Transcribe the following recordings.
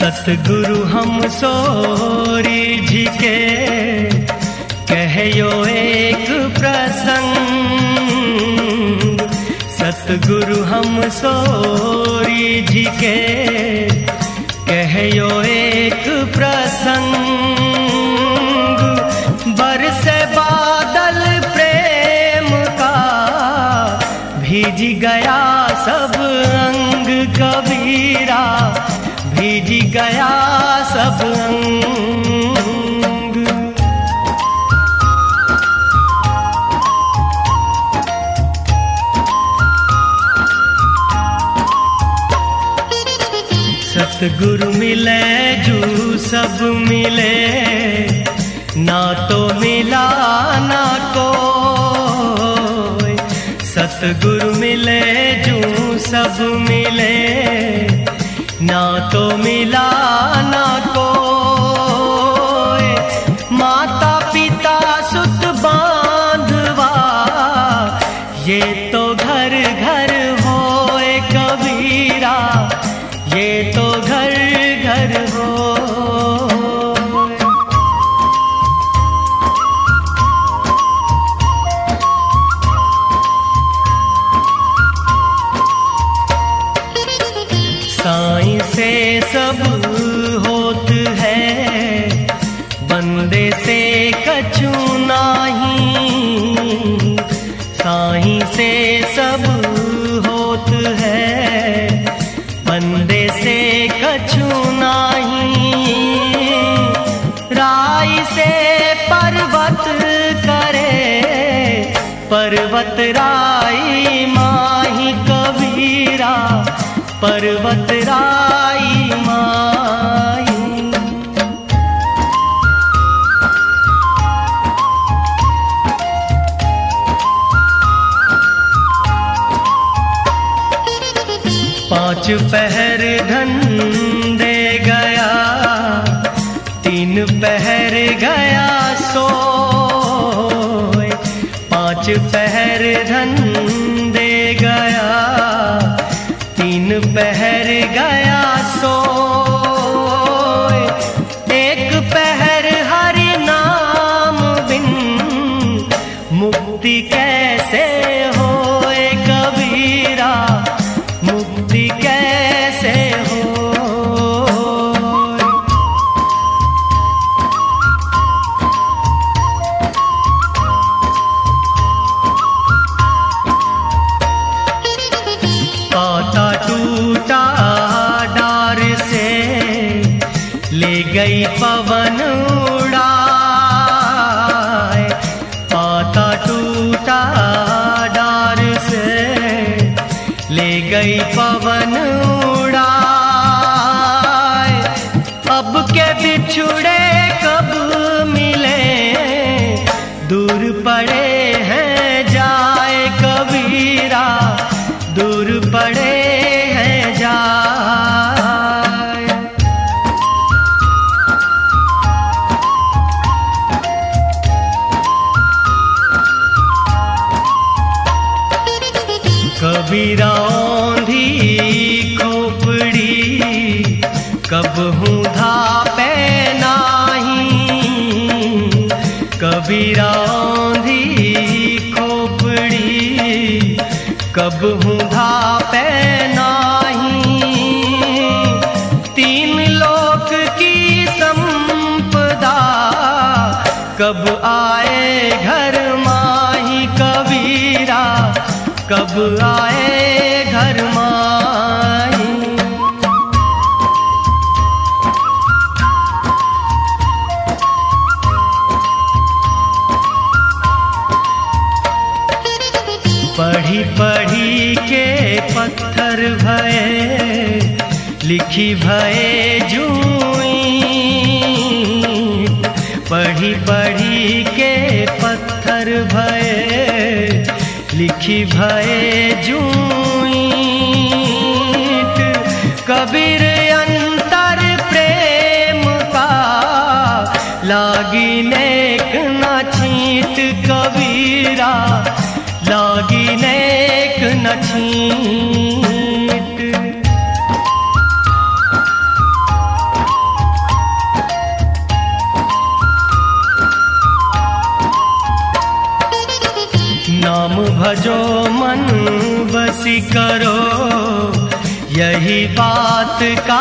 सतगुरु हम सोरी जी के कहयो एक प्रसंग। सतगुरु हम सोरी जी के कहयो एक प्रसंग। बरसे बादल प्रेम का भीज गया सब अंग कबीरा, भीज गया सब अंग। सतगुरु मिले जू सब मिले, ना तो मिला ना कोई। सतगुरु मिले जू सब मिले, ना तो मिला ना कोई। माता पिता सुत बांधवा, ये तो घर घर होए कबीरा, ये तो घर घर हो। साईं से सब होत है, बंदे से कछु नाही। साईं से सब होत है, बंदे से कछु नाही। राई से पर्वत करे, पर्वत राई माही कबीरा, पर्वत राई माही। पांच पहर धन दे गया, तीन पहर गया सोए। पांच पहर धन दे गया, तीन पहर गया सोए। एक पहर हरि नाम बिन मुक्ति कैसे होए कबीरा, मुक्ति कैसे हो। पाता टूटा डार से ले गई पवन उड़ाए। पाता टूटा डार से ले गई पवन उड़ाए। अब के बिछुड़े कब मिले, दूर पड़े हैं जाए कबीरा, दूर पड़े हैं जाए। कबीरा औंधी खोपड़ी, कब हूँ धापे नाही। कबीरा औंधी खोपड़ी, कब हूँ धापे नाही। तीन लोक की संपदा, कब आए घर माही कबीरा, कब आए घर माही। पढ़ी पढ़ी के पत्थर भये, लिखी भये जूई। पढ़ी पढ़ी के पत्थर भये, लिखी भये जूई। कबीर अंतर प्रेम का लागी नेक न छीट कबीरा, लागी नेक न छीट। भजो मन बसी करो, यही बात का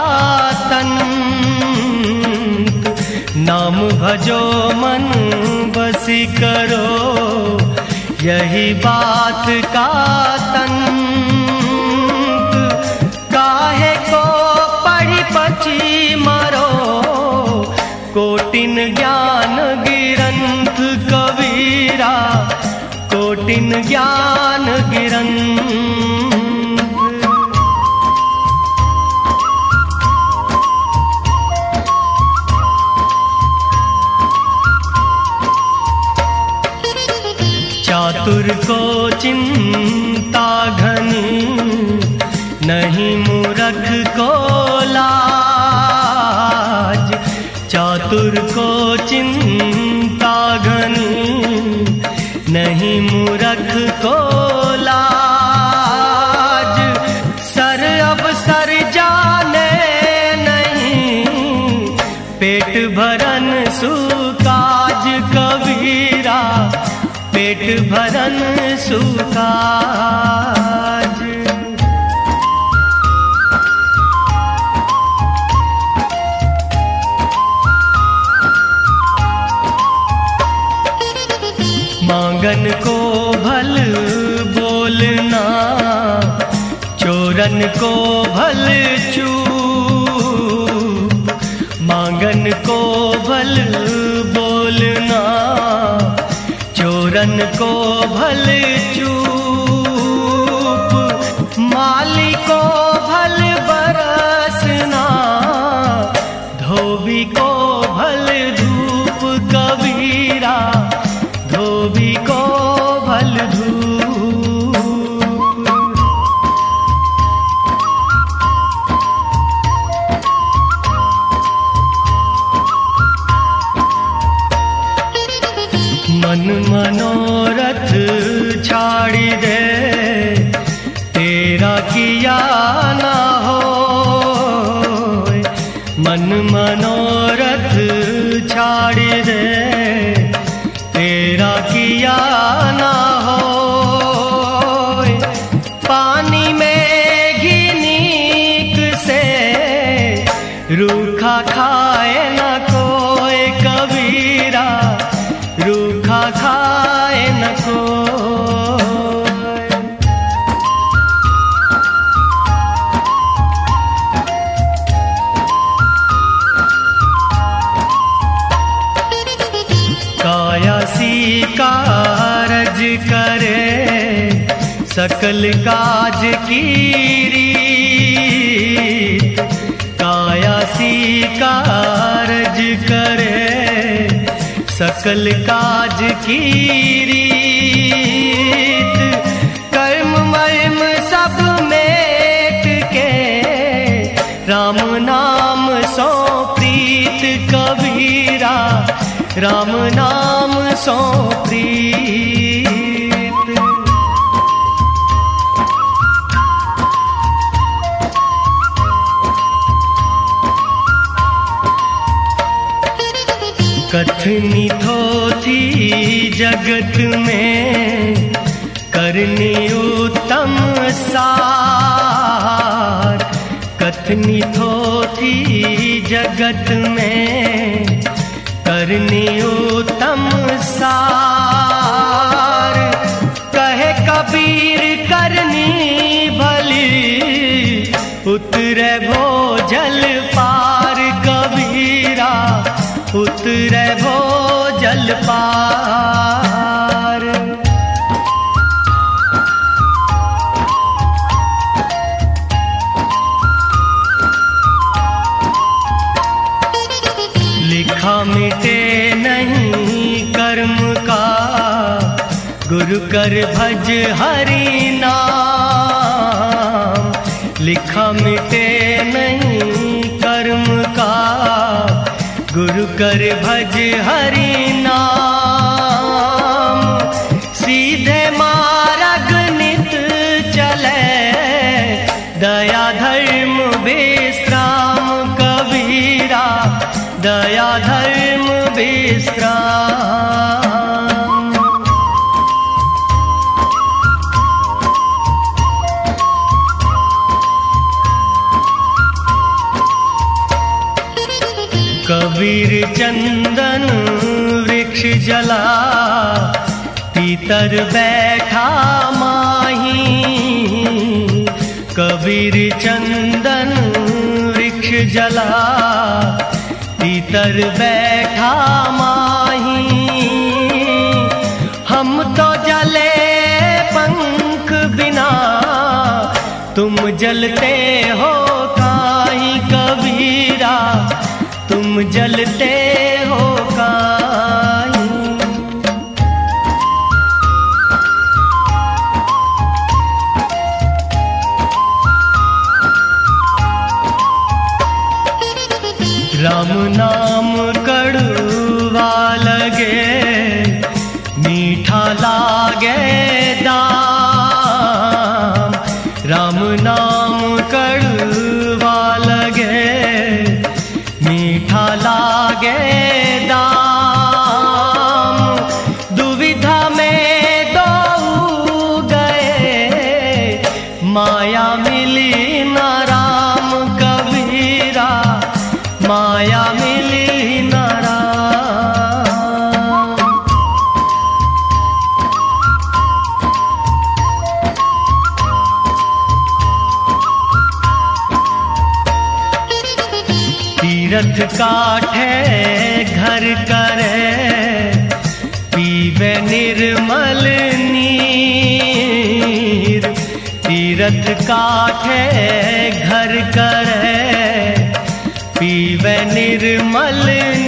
तंत। नाम भजो मन बसी करो, यही बात का तंत। काहे को पढ़ी पची मरो, कोटिन ज्ञान गिरंथ कबीरा, कोटिन ज्ञान गिरंथ। चातुर को चिंता घनी, नहीं मूर्ख को लाज। चातुर को चिंता घनी, नहीं मूर्ख को लाज। सर अब सर जाने नहीं, पेट भरन सुकाज कबीरा, पेट भरन सुकाज। मांगन को भल बोलना, चोरन को भल चूप। मांगन को भल बोलना, चोरन को भल चूप। माली को भल बरसना, धोबी को भल धूप कबीरा, धोबी को भल धूप। मन मनोरथ छाड़ी दे, तेरा किया ना हो। मन मनोरथ छाड़ी दे, तेरा किया ना हो। पानी में घी नीक से, रूखा खाए न कोई कबीरा, रूखा खाए न कोई। काया सी कारज करे, सकल काज की रीत। काया सी कारज करे, सकल काज की रीत। कर्म मर्म सब मेट के, राम नाम सो प्रीत कबीरा, राम नाम सो प्रीत। कथनी थोथी जगत में, करनी उत्तम सार। कथनी थोथी जगत में, करनी उत्तम सार। कहे कबीर करनी भली, उतरे भोजल पार कबीरा, उतरे भोजल पार। लिखा मिटे नहीं कर्म का, गुरु कर भज हरि नाम। लिखा मिटे नहीं कर्म का, गुरु कर भज हरि नाम। सीधे मार्ग नित चले, दया धर्म विश्राम कबीरा, दया धर्म विश्राम। चंदन वृक्ष जला, तीतर बैठा माही। कबीर चंदन वृक्ष जला, तीतर बैठा माही। हम तो जले पंख बिना, तुम जलते हो काहीं कबीरा, तुम जलते हो काहीं। राम नाम कड़वा लगे, मीठा लागे दाम। राम नाम कड़वा लगे, मीठा लागे दाम। दुविधा में दो गए, माया मिली न राम कबीरा, माया मिली न राम। तीरथ काठे घर करे, पीवे निर्मल नीर। तीरथ काठे घर करे, पीवे निर्मल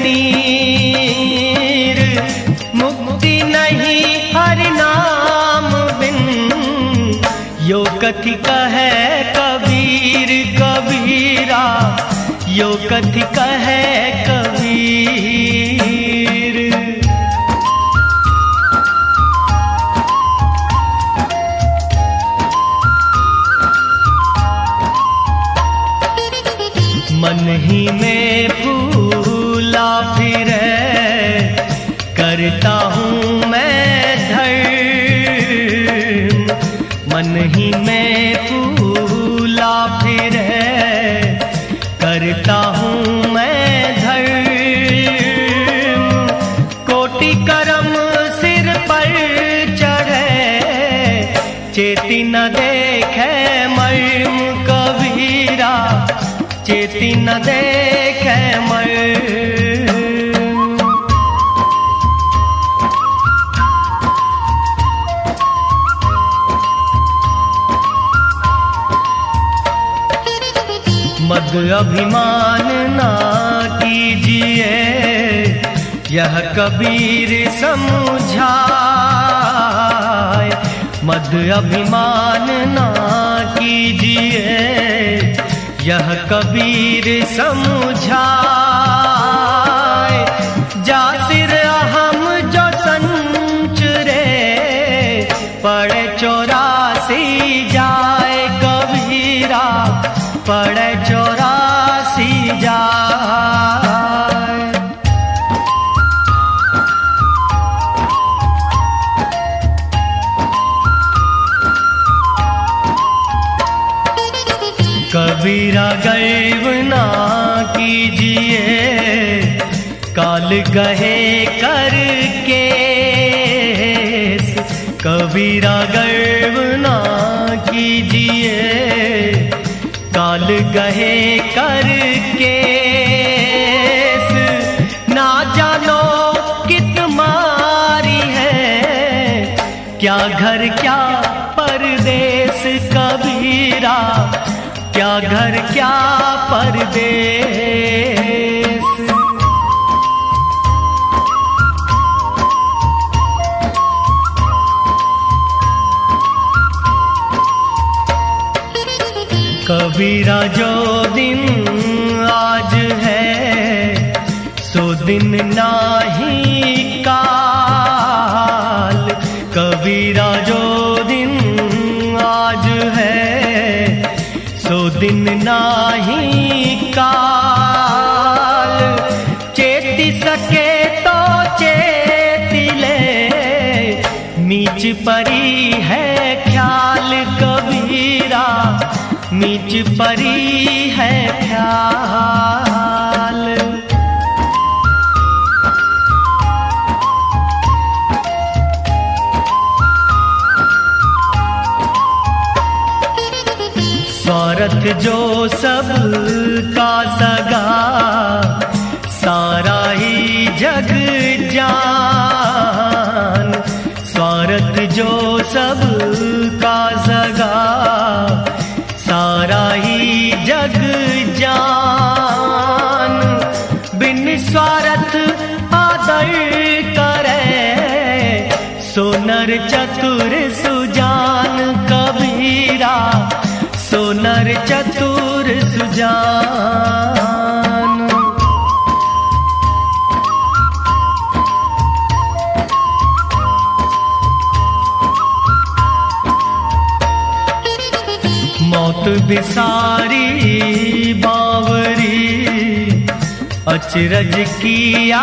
नीर। मुक्ति नहीं हरि नाम बिन, यो कथि कहे कबीर कबीरा, यो कथि कहे कबीर। मन ही में फूला फिरे, करता हूँ मैं धर्म। मन ही में फूला फिरे, करता हूँ मैं धर्म। कोटि करम सिर पर चढ़े, चेती न देखे मर्म कबीरा, चेती न देखे मर्म। मद अभिमान ना कीजिए, यह कबीर समझाए। मद अभिमान ना कीजिए, यह कबीर समझाए। जा सिर अहम जो संचरे, पड़े 84 जाए कबीरा, पड़े 84 जाए। कबीरा गर्व ना कीजिए, काल गहे करके। कबीरा गर्व ना कीजिए, काल गहे करके। ना जानो कित मारी है, क्या घर क्या परदेस कबीरा, क्या घर क्या परदेस। कबीरा जो दिन आज है, सो दिन नाही काल। कबीरा जो दिन आज है, सो दिन नाही काल। चेती सके तो चेती ले, मीच परी है ख्याल कबीरा, मीच परी है ख्याल। स्वार्थ जो सब का सगा, सारा ही जग जान। स्वार्थ जो सब का सगा, सारा ही जग जान। बिन स्वार्थ आदर करे, सो नर चतुर सुजान कबीरा, सो नर चतुर सुजान। मौत बिसारी बावरी, अचरज किया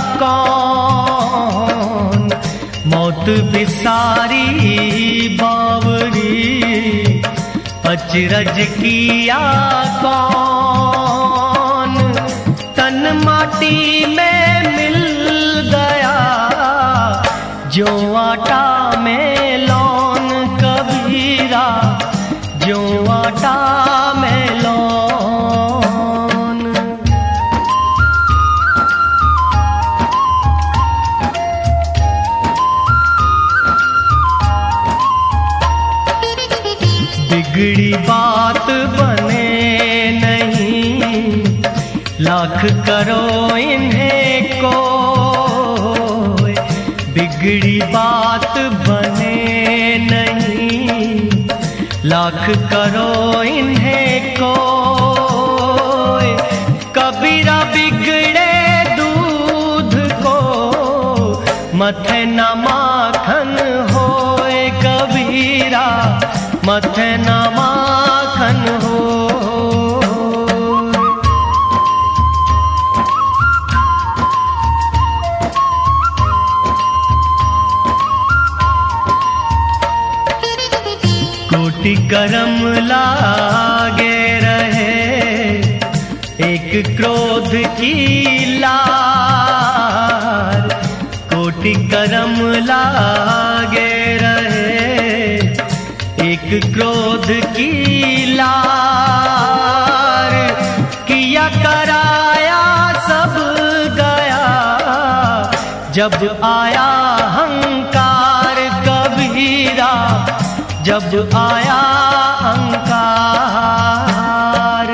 कौन। मौत बिसारी बावरी, अचरज किया कौन। तन माटी में मिल गया, जो आटा में लौन कबीरा, जो आटा में लौन। बिगड़ी बात बने नहीं, लाख करो इन्हें को। बिगड़ी बात बने नहीं, लाख करो इन्हें को। कबीरा बिगड़े दूध को, मथे न माखन होए कबीरा, मथे न माखन हो। कोटि करम लागे रहे, एक क्रोध की लार। कोटि करम लागे रहे, एक क्रोध की लार। किया कराया सब गया, जब आया अहंकार कबीरा, जब आया अहंकार।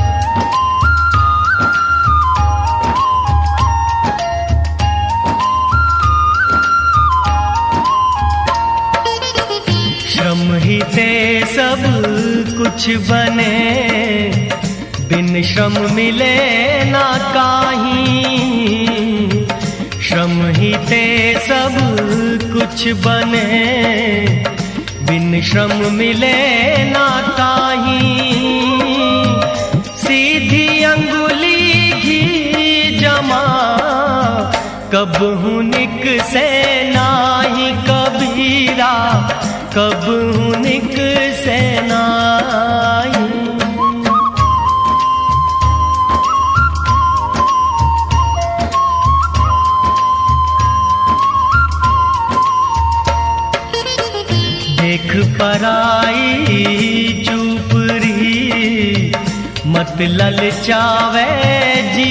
श्रम ही ते सब कुछ बने, बिन श्रम मिले ना काहीं। श्रम ही ते सब कुछ बने, बिन श्रम मिले ना काहीं। सीधी अंगुली घी जमा, कबहू निक से नाही कबीरा, कबहू निक से नाही। देख पराई चूपरी, मत ललचावे जी।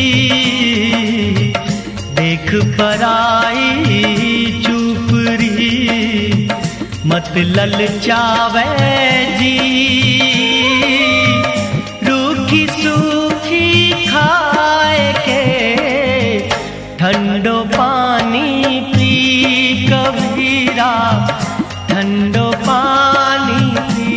देख पराई चूपरी, मत ललचावे जी। रूखी सूखी खाए के, ठंडो पानी पी कबीरा, ठंडो पानी पी।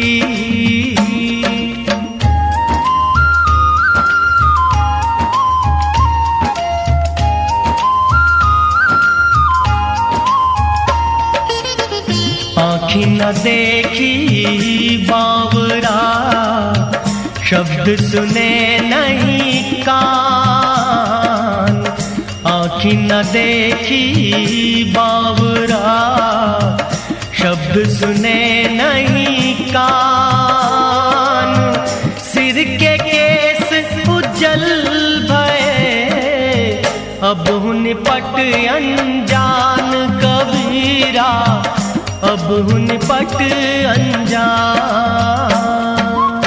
आँखी न देखी बावरा, शब्द सुने नहीं कान। आँखी न देखी बावरा, शब्द सुने नहीं कान। सिर के केस उज्जल भये, अब निपट अनजान कबीरा, अब निपट अनजान।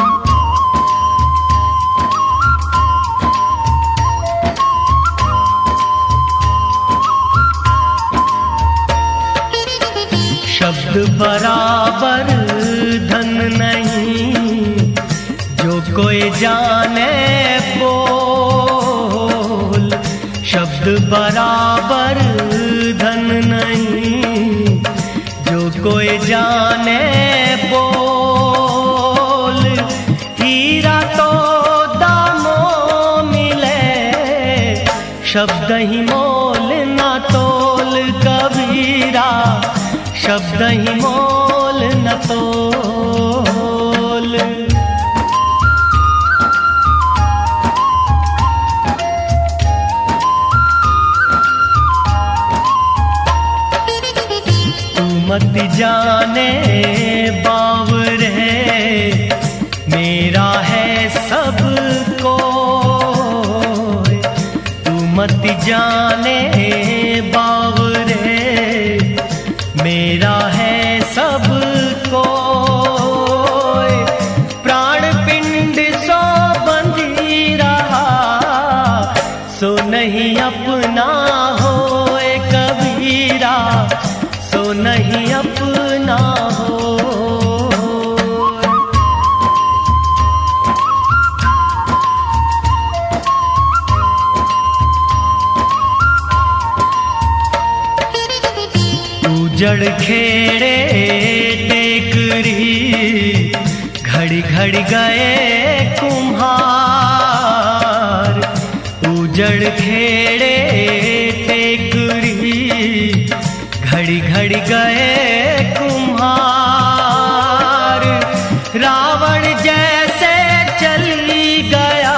जाने बोल, शब्द बराबर धन नहीं। जो कोई जाने बोल, हीरा तो दामों मिले, शब्द ही मोल न तोल कबीरा, शब्द ही मोल न तोल। तू मत जाने बावरे, मेरा है सब कोई। तू मत जाने बावरे, मेरा है सब कोई। प्राण पिंड सो बंधी रहा, सो नहीं अपना होए कबीरा, सो नहीं अपना हो। जड़ खेड़े टेकरी, घड़ी घड़ी गए कुम्हार। उजड़ खेड़े टेकरी, घड़ी घड़ी गए कुम्हार। रावण जैसे चली गया,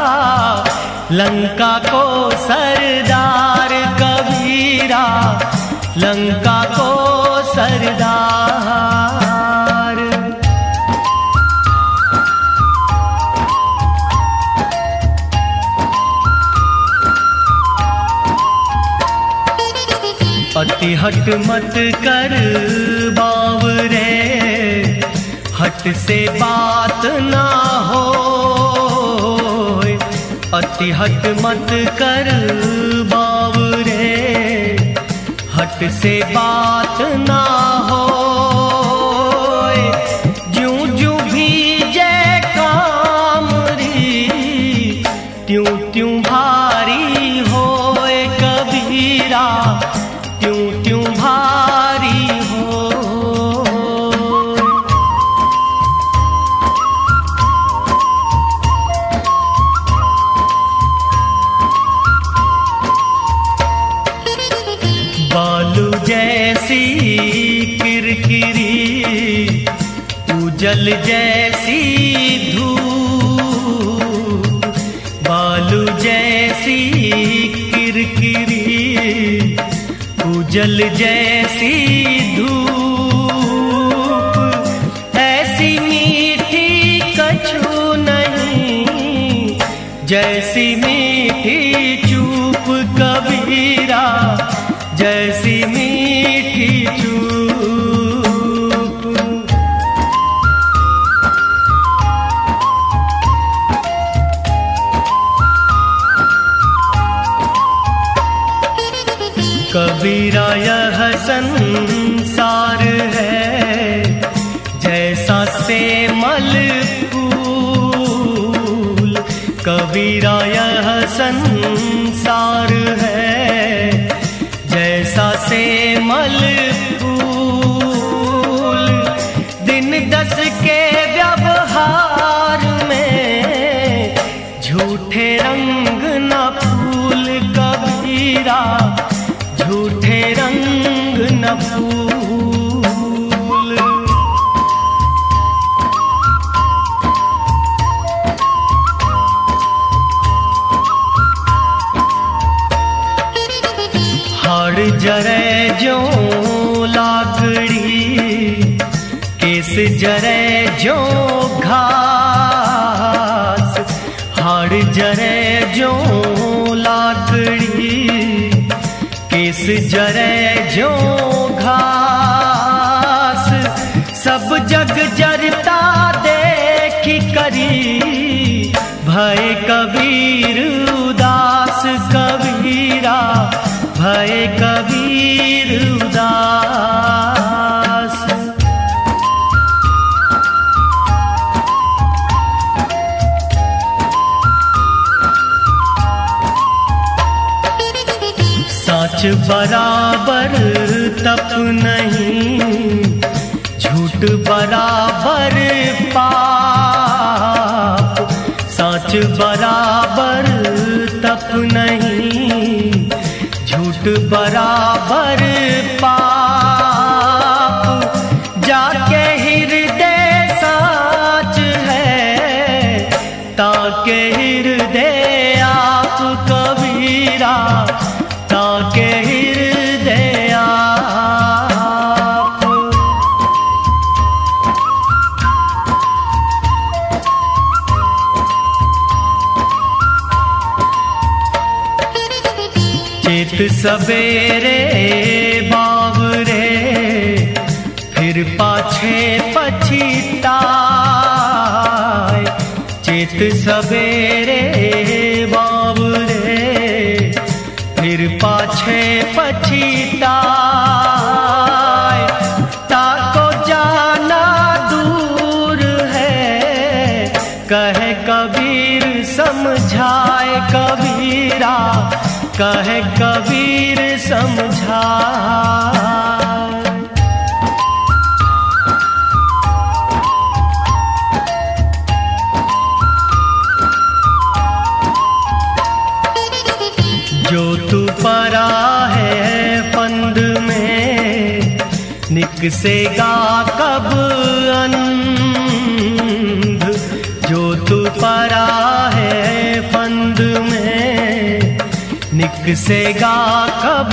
लंका को सरदार कबीरा, लंका को सरदार। अति हट मत कर बावरे, हट से बात ना हो। अति हट मत कर बावरे, हट से बात ना हो। ज्यों ज्यों भीजे कामरी, त्यों त्यों भारी होए कबीरा, त्यों त्यों भारी हो। बालू जैसी किरकिरी, उजल जैसी धूप। बालू जैसी किरकिरी, उजल जैसी धूप। ऐसी मीठी कछु नहीं, जैसी मीठी चूप कबीरा, जैसी मीठी चूप। कबीरा यह संसार है, जैसा सेमल फूल। कबीरा यह संसार है, जैसा सेमल फूल। दिन दस के व्यवहार में, झूठे रंग न फूल कबीरा, झूठे रंग न फूल। हाड़ जरे जो लाकड़ी, केस जरे जो घास। हाड़ जरे जो लाकड़ी, केस जरे जो घास। सब जग जरता देख करी, भय कबीर उदास कबीरा, भय कबीर उदास। सच बराबर तप नहीं, झूठ बराबर पाप। सच बराबर तप नहीं, झूठ बराबर पाप। जाके हृदय साच है, ताके हृदय आप कबीरा, ताके हृदय आप। चेत सवेरे बावरे, फिर पाछे पछिताए। चेत सवेरे बावरे, फिर पाछे पछिताए। ताको जाना दूर है, कहे कबीर समझाए कबीरा, कहे कबीर समझाए। जो तू परा है फंद में, निकसेगा कब अंध। जो तू परा है फंद में, निकसेगा कब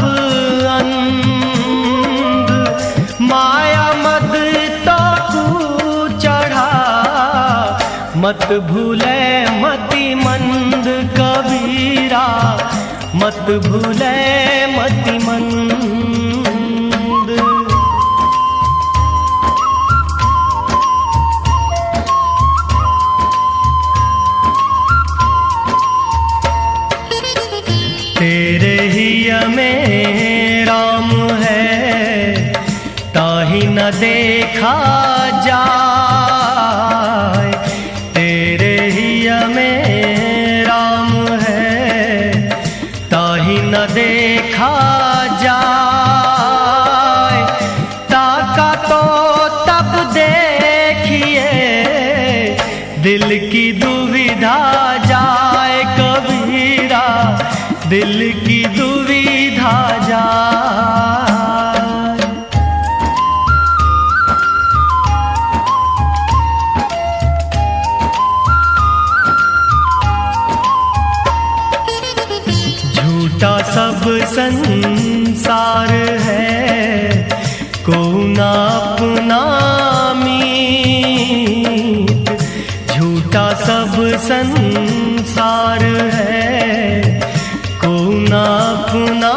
अंध। माया मद तो तू चढ़ा, मत भूले मति मंद कबीरा, मत भूले मति मंद। तेरे ही में राम है, ताहि न देखा जाए। तेरे ही में राम है, ताहि न देखा जाए। ताका तो तब देखिए, दिल की दुविधा जाए कबीरा, दिल की दुविधा जाए। झूठा सब संसार है, को ना अपना मीत। झूठा सब संसार है, को ना अपना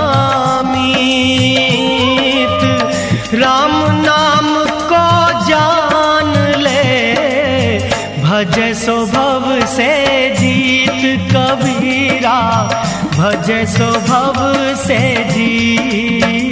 मीत। राम नाम को जान ले, भजै सो भव से जीत कबीरा, भजै सो भव से जीत।